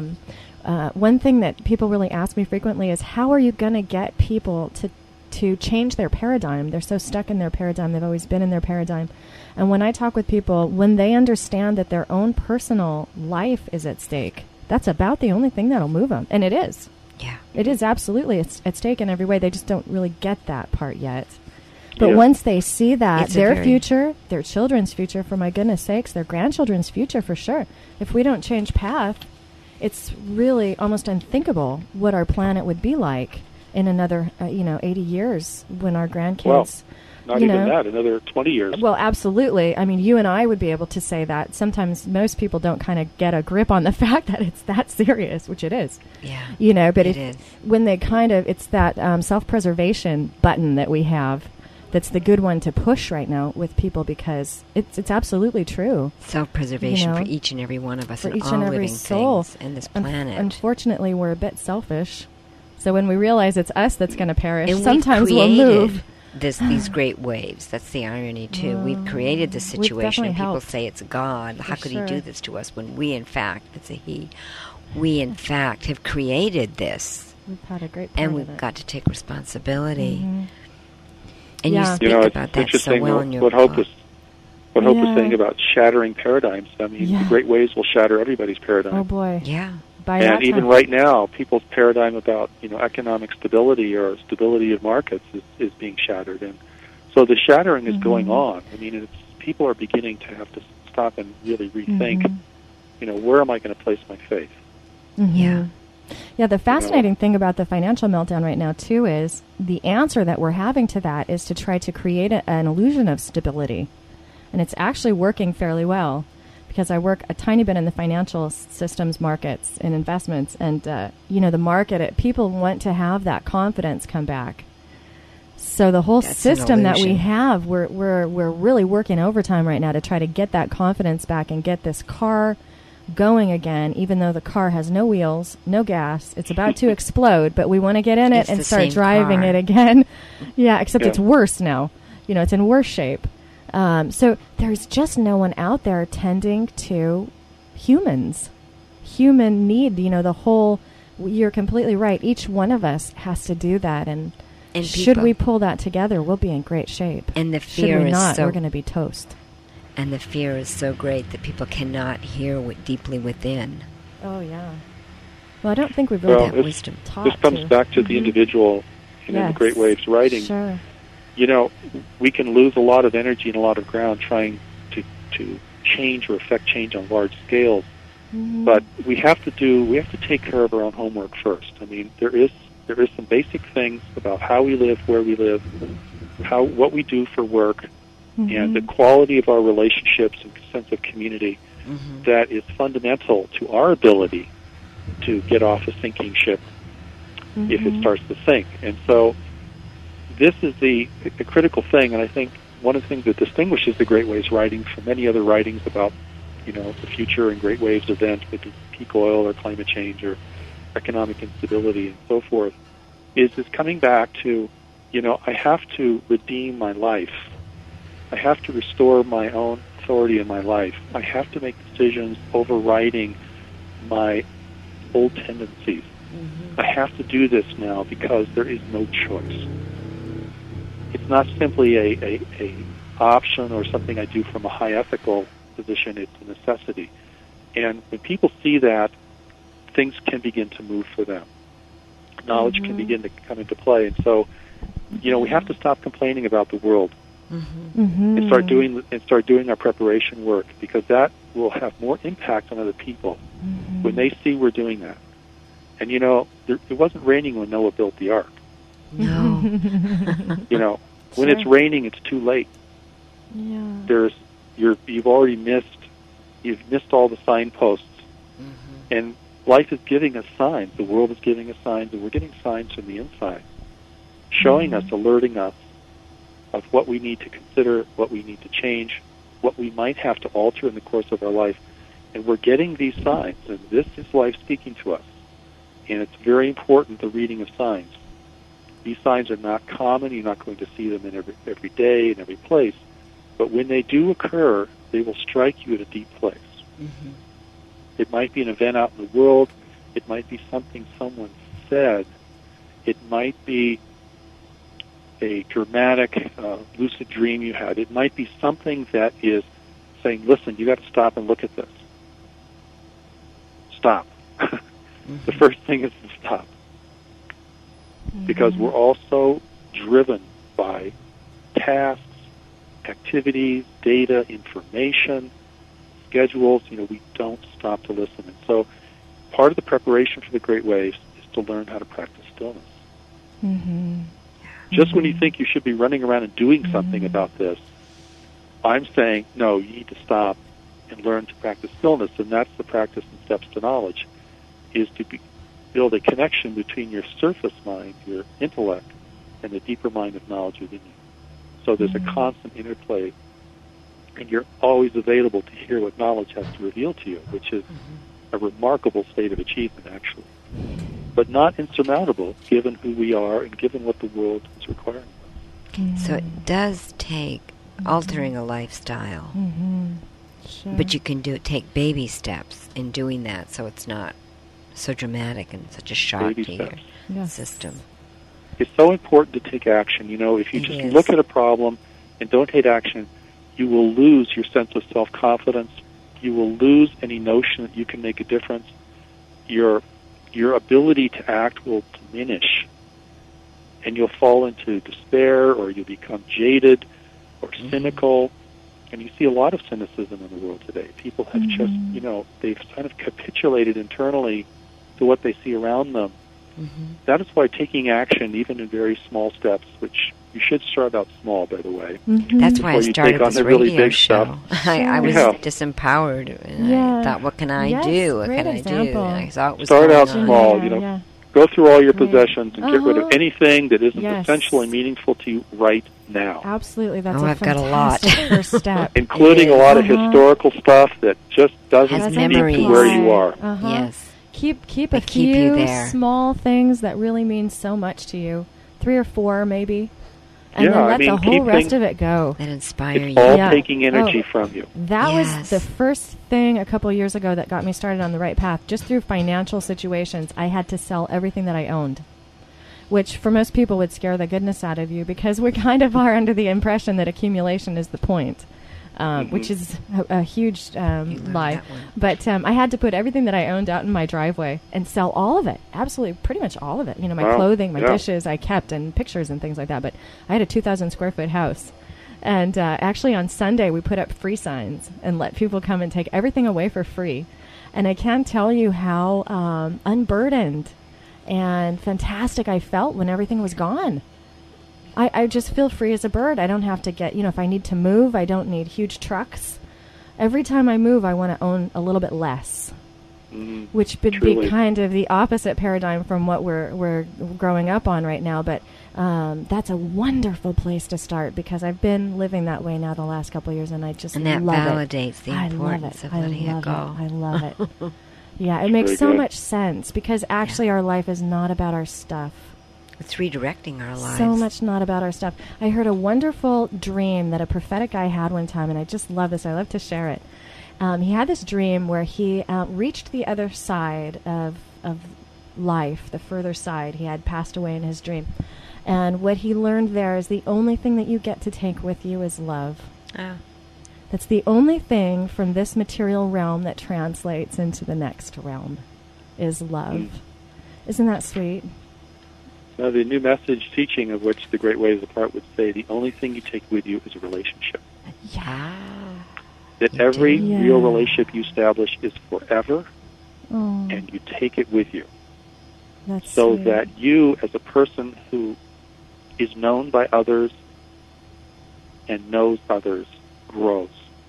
one thing that people really ask me frequently is, how are you going to get people to change their paradigm? They're so stuck in their paradigm. They've always been in their paradigm. And when I talk with people, when they understand that their own personal life is at stake, that's about the only thing that'll move them. And it is. Yeah. It is absolutely at stake in every way. They just don't really get that part yet. But once they see that, their future, their children's future, for my goodness sakes, their grandchildren's future for sure. If we don't change path, it's really almost unthinkable what our planet would be like in another, 80 years when our grandkids... Not even that, another 20 years. Well, absolutely. I mean, you and I would be able to say that. Sometimes most people don't kind of get a grip on the fact that it's that serious, which it is. Yeah. But it is. When they it's that self-preservation button that we have that's the good one to push right now with people, because it's absolutely true. Self-preservation for each and every one of us, for and each all and every living soul things in this planet. Unfortunately, we're a bit selfish. So when we realize it's us that's going to perish, and sometimes we'll move. These great waves. That's the irony, too. We've created this situation, and people say it's God. How could he do this to us when we, in fact, it's a he, we, in fact, have created this. We've had a great part and we've of it. got to take responsibility. And you speak it's about that interesting so well in your what book. Hope is saying about shattering paradigms. I mean, the great waves will shatter everybody's paradigm. Oh, boy. Yeah. And even right now, people's paradigm about economic stability or stability of markets is being shattered, and so the shattering is going on. I mean, people are beginning to have to stop and really rethink. Where am I going to place my faith? Yeah. Yeah, the fascinating thing about the financial meltdown right now, too, is the answer that we're having to that is to try to create an illusion of stability. And it's actually working fairly well, because I work a tiny bit in the financial systems markets and investments. And, the market, people want to have that confidence come back. So the whole system that we have, we're really working overtime right now to try to get that confidence back and get this car going again, even though the car has no wheels, no gas. It's about to explode, but we want to get in it and start driving it again. Yeah, except it's worse now. It's in worse shape. So there's just no one out there tending to humans. Human need, you're completely right. Each one of us has to do that. And should we pull that together, we'll be in great shape. And the fear should we not, we're going to be toast. And the fear is so great that people cannot hear deeply within. Oh, yeah. Well, I don't think we've really that wisdom taught. This comes back to the individual in the Great Waves writing. Sure. We can lose a lot of energy and a lot of ground trying to change or affect change on large scales. Mm-hmm. But we have to take care of our own homework first. I mean, there is some basic things about how we live, where we live, what we do for work, and the quality of our relationships and sense of community that is fundamental to our ability to get off a sinking ship if it starts to sink. And so this is the critical thing, and I think one of the things that distinguishes the Great Waves writings from many other writings about the future and Great Waves events, whether it's peak oil or climate change or economic instability and so forth, is coming back to, I have to redeem my life. I have to restore my own authority in my life. I have to make decisions overriding my old tendencies. I have to do this now because there is no choice. It's not simply a option or something I do from a high ethical position. It's a necessity. And when people see that, things can begin to move for them. Knowledge can begin to come into play. And so, we have to stop complaining about the world and start doing our preparation work, because that will have more impact on other people when they see we're doing that. And it wasn't raining when Noah built the ark. No. When it's raining, it's too late. Yeah. You've missed all the signposts, and life is giving us signs. The world is giving us signs, and we're getting signs from the inside, showing us, alerting us of what we need to consider, what we need to change, what we might have to alter in the course of our life. And we're getting these signs, and this is life speaking to us. And it's very important, the reading of signs. These signs are not common. You're not going to see them in every day, in every place. But when they do occur, they will strike you at a deep place. It might be an event out in the world. It might be something someone said. It might be a dramatic, lucid dream you had. It might be something that is saying, listen, you got to stop and look at this. Stop. The first thing is to stop. Because we're also driven by tasks, activities, data, information, schedules. We don't stop to listen. And so part of the preparation for the Great Waves is to learn how to practice stillness. Just when you think you should be running around and doing something about this, I'm saying, no, you need to stop and learn to practice stillness. And that's the practice in Steps to Knowledge, is to build a connection between your surface mind, your intellect, and the deeper mind of knowledge within you. So there's a constant interplay, and you're always available to hear what knowledge has to reveal to you, which is a remarkable state of achievement, actually. But not insurmountable, given who we are and given what the world is requiring. So it does take altering a lifestyle, but you can take baby steps in doing that, so it's not so dramatic and such a shock to your system. It's so important to take action. If you just look at a problem and don't take action, you will lose your sense of self-confidence. You will lose any notion that you can make a difference. Your ability to act will diminish, and you'll fall into despair, or you'll become jaded or cynical. And you see a lot of cynicism in the world today. People have just, they've kind of capitulated internally to what they see around them. Mm-hmm. That is why taking action, even in very small steps, which you should start out small, by the way. Mm-hmm. That's why I Before you started take on this the really radio big show. stuff. I was Yeah. disempowered, and Yeah. I thought, what can I Yes, do? What great can I do? example. And I saw it was Start going out on. small, Go through all your Right. possessions and get rid of Uh-huh. anything that isn't Yes. essentially meaningful to you right now, Absolutely. That's Oh, a I've got a lot. fantastic first step. including a Yes. lot of Uh-huh. historical stuff that just doesn't Has speak memories. to where you are. Uh-huh. Yes. Keep They a keep you few there. small things that really mean so much to you. 3 or 4 maybe. And Yeah, then I let mean, the whole keep rest things- of it go. That inspire It's you. all Yeah. taking energy Oh. from you. That Yes. was the first thing a couple years ago that got me started on the right path. Just through financial situations, I had to sell everything that I owned, which for most people would scare the goodness out of you because we kind of are under the impression that accumulation is the point, which is a huge You learned lie. that one. But I had to put everything that I owned out in my driveway and sell all of it. Absolutely, pretty much all of it. You know, my Wow. clothing, my Yeah. dishes, I kept, and pictures and things like that. But I had a 2,000 square foot house. And actually on Sunday, we put up free signs and let people come and take everything away for free. And I can't tell you how unburdened and fantastic I felt when everything was gone. I just feel free as a bird. I don't have to get, if I need to move, I don't need huge trucks. Every time I move, I want to own a little bit less, which would Truly. be kind of the opposite paradigm from what we're growing up on right now. But that's a wonderful place to start because I've been living that way now the last couple of years, and I just And that love validates it. the I love importance it. of I letting love it go. I love it. Yeah, it makes Very so good. much sense because actually our life is not about our stuff. It's redirecting our lives. So much not about our stuff. I heard a wonderful dream that a prophetic guy had one time, and I just love this. I love to share it. He had this dream where he reached the other side of life, the further side. He had passed away in his dream. And what he learned there is the only thing that you get to take with you is love. Oh. That's the only thing from this material realm that translates into the next realm is love. Isn't that sweet? Now, the New Message teaching, of which the Great Ways Apart would say, the only thing you take with you is a relationship. Yeah. That You every do. real Yeah. relationship you establish is forever, Oh, and you take it with you. that's So sweet. that you, as a person who is known by others and knows others, grows.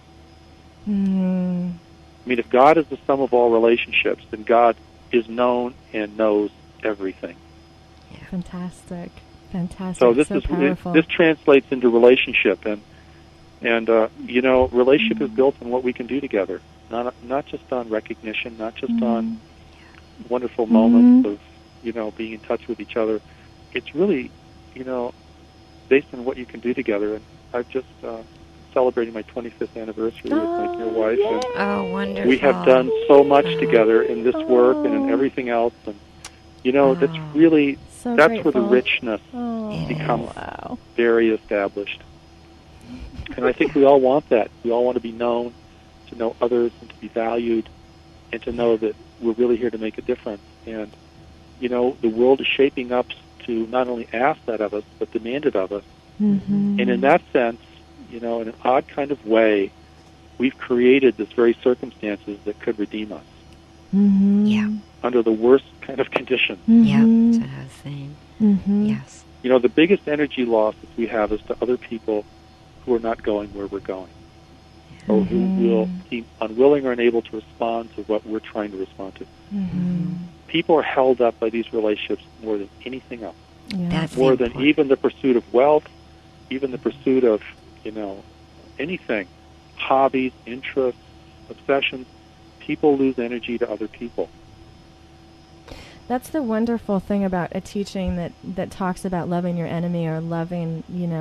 Mm, I mean, if God is the sum of all relationships, then God is known and knows everything. fantastic. Fantastic. So this powerful. this translates into relationship, and relationship is built on what we can do together, not just on recognition, not just on wonderful moments of being in touch with each other. It's really based on what you can do together. And I've just celebrating my 25th anniversary with my dear wife, yay. and Oh, wonderful. we have done so much together in this work and in everything else, and that's really So that's where the grateful. richness Oh, becomes wow. very established. And I think we all want that. We all want to be known, to know others, and to be valued, and to know that we're really here to make a difference. And, the world is shaping up to not only ask that of us, but demand it of us. Mm-hmm. And in that sense, in an odd kind of way, we've created this very circumstances that could redeem us Mm-hmm. Yeah. under the worst kind of conditions. Yeah, Mm-hmm. that's what I was saying. Mm-hmm. Yes. The biggest energy losses we have is to other people who are not going where we're going, or who will seem unwilling or unable to respond to what we're trying to respond to. Mm-hmm. People are held up by these relationships more than anything else, Yeah. That's more the than important. even the pursuit of wealth, even the pursuit of, anything, hobbies, interests, obsessions. People lose energy to other people. That's the wonderful thing about a teaching that talks about loving your enemy or loving,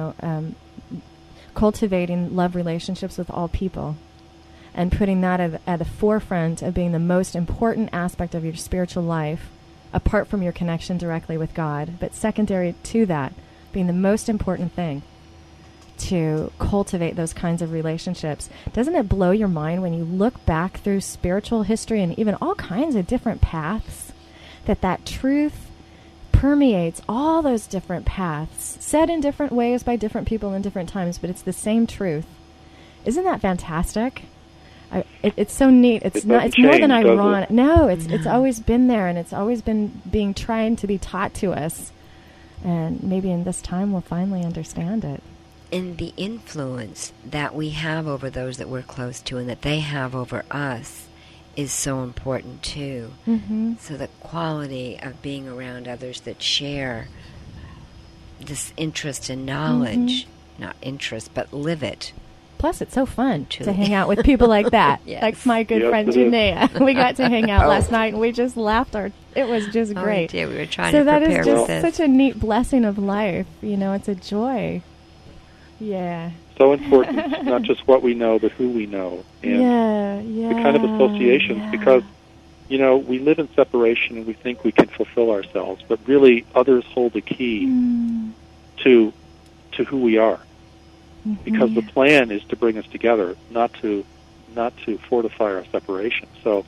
cultivating love relationships with all people and putting that at the forefront of being the most important aspect of your spiritual life, apart from your connection directly with God, but secondary to that, being the most important thing to cultivate those kinds of relationships. Doesn't it blow your mind when you look back through spiritual history and even all kinds of different paths, that truth permeates all those different paths, said in different ways by different people in different times, but it's the same truth. Isn't that fantastic? It's so neat. It's more than ironic. No, it's No. always been there, and it's always been trying to be taught to us. And maybe in this time we'll finally understand it. And the influence that we have over those that we're close to and that they have over us is so important too. Mm-hmm. So the quality of being around others that share this interest and knowledge, not interest, but live it. Plus, it's so fun Truly. to hang out with people like that. Yes. Like my good Yes, friend it is. Janaea. We got to hang out Oh. last night, and we just laughed. It was just great. Oh, dear, we were trying So to that prepare is with just this. such a neat blessing of life. You know, it's a joy. Yeah. So important, not just what we know, but who we know. And Yeah. the kind of associations, yeah. because, we live in separation and we think we can fulfill ourselves, but really others hold the key to who we are. Because the plan is to bring us together, not to fortify our separation. So,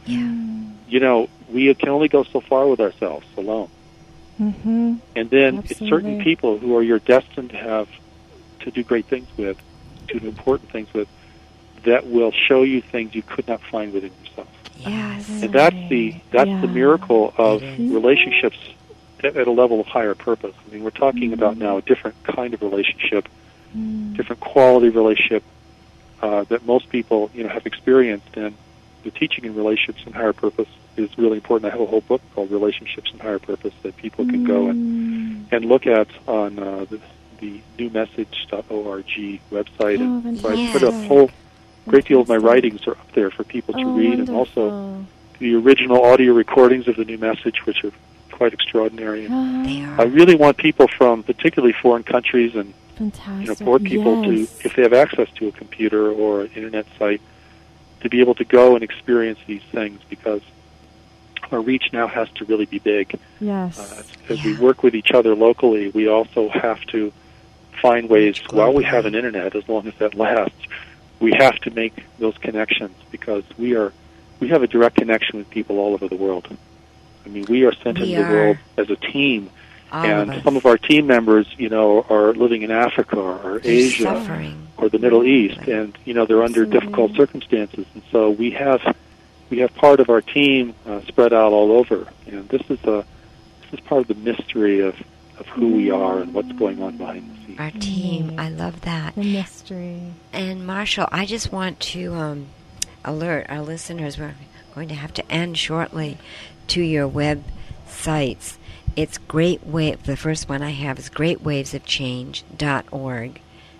we can only go so far with ourselves alone. Mm-hmm. And then it's Absolutely. certain people who you're destined to do great things with, to do important things with, that will show you things you could not find within yourself. Yes. And that's the miracle of It is. relationships at a level of higher purpose. I mean, we're talking about now a different kind of relationship, different quality relationship that most people, have experienced. And the teaching in relationships and higher purpose is really important. I have a whole book called Relationships and Higher Purpose that people can go and look at on the newmessage.org website. Oh, And so I fantastic. put a whole great deal of my writings are up there for people to read, and also wonderful. the original audio recordings of the new message, which are quite extraordinary. And They I are. really want people from particularly foreign countries and Fantastic. poor people Yes. to, if they have access to a computer or an internet site, to be able to go and experience these things, because our reach now has to really be big. Yes. As we work with each other locally, we also have to find ways, while we have an internet, as long as that lasts, we have to make those connections, because we have a direct connection with people all over the world. I mean, we are sent We into the are. world as a team, All and of us. some of our team members, are living in Africa or They're Asia suffering. or the Middle East, and they're under Absolutely. difficult circumstances, and so we have part of our team spread out all over, and this is part of the mystery of who we are and what's going on behind the scenes. Our team. I love that. The mystery. And Marshall, I just want to alert our listeners, we're going to have to end shortly, to your websites. It's the first one I have is greatwavesofchange.org,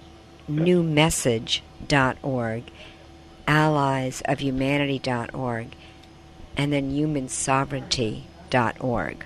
newmessage.org, alliesofhumanity.org, and then humansovereignty.org.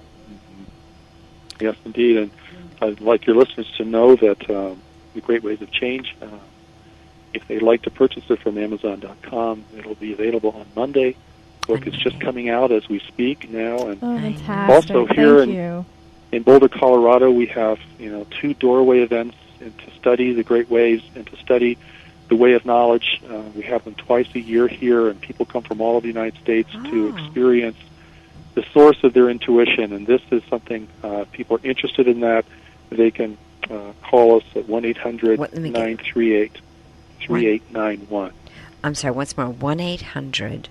Yes, indeed, and I'd like your listeners to know that the Great Waves of Change, if they'd like to purchase it from Amazon.com, it'll be available on Monday. The book is just coming out as we speak now, and Oh, I know. fantastic. Also here Thank in- you. in Boulder, Colorado, we have 2 doorway events and to study the Great Waves and to study the Way of Knowledge. We have them twice a year here, and people come from all of the United States to Oh. experience the source of their intuition. And this is something people are interested in. That they can call us at 1-800-938-3891. I'm sorry, once more, 1-800.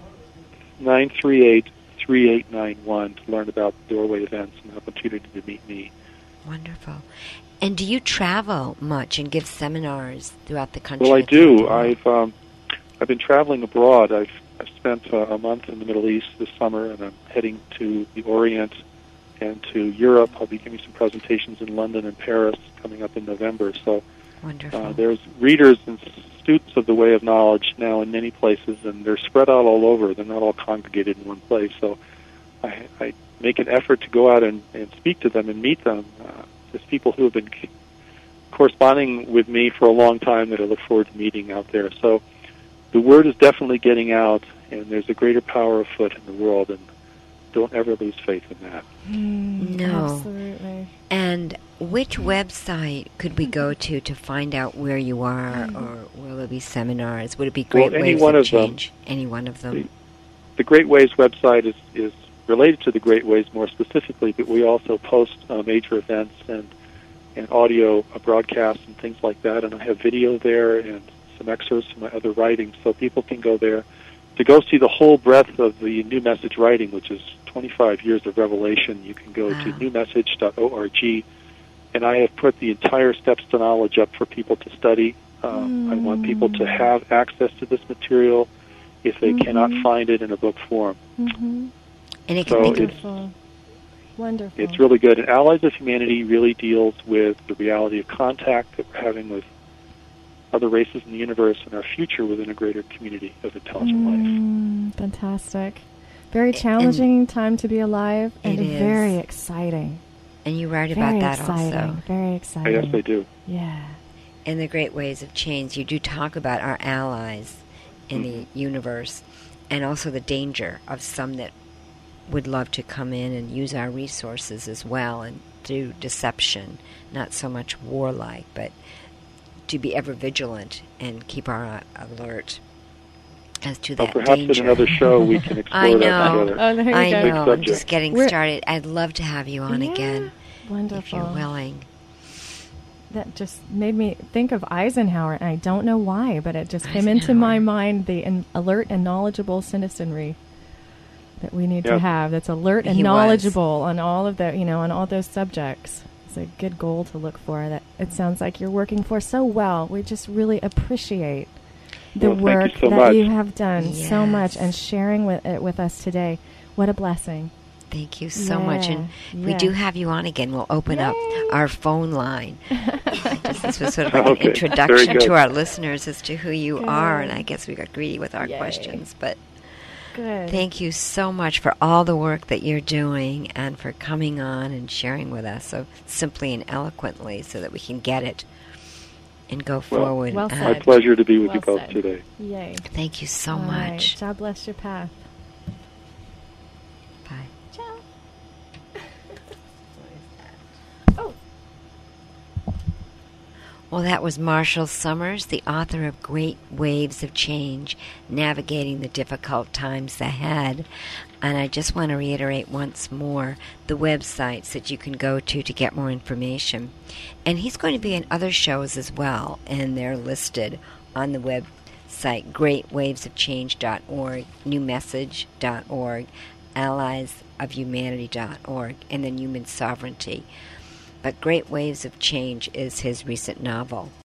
938-3891 to learn about doorway events and the opportunity to meet me. Wonderful. And do you travel much and give seminars throughout the country? Well, I do. I've been traveling abroad. I've spent a month in the Middle East this summer, and I'm heading to the Orient and to Europe. I'll be giving some presentations in London and Paris coming up in November. So Wonderful. there's readers and students of the Way of Knowledge now in many places, and they're spread out all over. They're not all congregated in one place. So I make an effort to go out and speak to them and meet them. There's people who have been corresponding with me for a long time that I look forward to meeting out there. So the word is definitely getting out, and there's a greater power afoot in the world, and don't ever lose faith in that. No. Absolutely. And which website could we go to find out where you are, or will there be seminars? Would it be Great any Waves one of of them. Change? Any one of them. The Great Waves website is related to the Great Waves more specifically, but we also post major events and audio broadcasts and things like that, and I have video there and some excerpts from my other writings, so people can go there. to go see the whole breadth of the New Message writing, which is 25 years of revelation, you can go to newmessage.org, and I have put the entire Steps to Knowledge up for people to study. I want people to have access to this material if they cannot find it in a book form. And it can be wonderful. It's really good. And Allies of Humanity really deals with the reality of contact that we're having with other races in the universe and our future within a greater community of intelligent life. Fantastic. Very challenging time to be alive, and very exciting. And you write about that also. Very exciting. Yes, I do. Yeah. In the Great Ways of Change, you do talk about our allies in the universe, and also the danger of some that would love to come in and use our resources as well and do deception, not so much warlike, but to be ever vigilant and keep our alert as to that perhaps danger. Perhaps in another show we can explore that together. Oh, there you I go. know. I'm just getting started. I'd love to have you on again. Wonderful. If you're willing. That just made me think of Eisenhower, and I don't know why, but it just came into my mind, the alert and knowledgeable citizenry that we need to have. That's alert and knowledgeable on all of the, on all those subjects. It's a good goal to look for. That it sounds like you're working for so well. We just really appreciate the work that you have done so much, and sharing it with us today. What a blessing. Thank you so much. And we do have you on again. We'll open up our phone line. This was sort of like an introduction to our listeners as to who you are, and I guess we got greedy with our questions. But thank you so much for all the work that you're doing and for coming on and sharing with us so simply and eloquently so that we can get it and go forward. Well said. My pleasure to be with you both today. Yay. Thank you so much. Right. God bless your path. Bye. Ciao. Oh. Well, that was Marshall Summers, the author of Great Waves of Change, Navigating the Difficult Times Ahead. And I just want to reiterate once more the websites that you can go to get more information. And he's going to be in other shows as well, and they're listed on the website, greatwavesofchange.org, newmessage.org, alliesofhumanity.org, and then Human Sovereignty. But Great Waves of Change is his recent novel.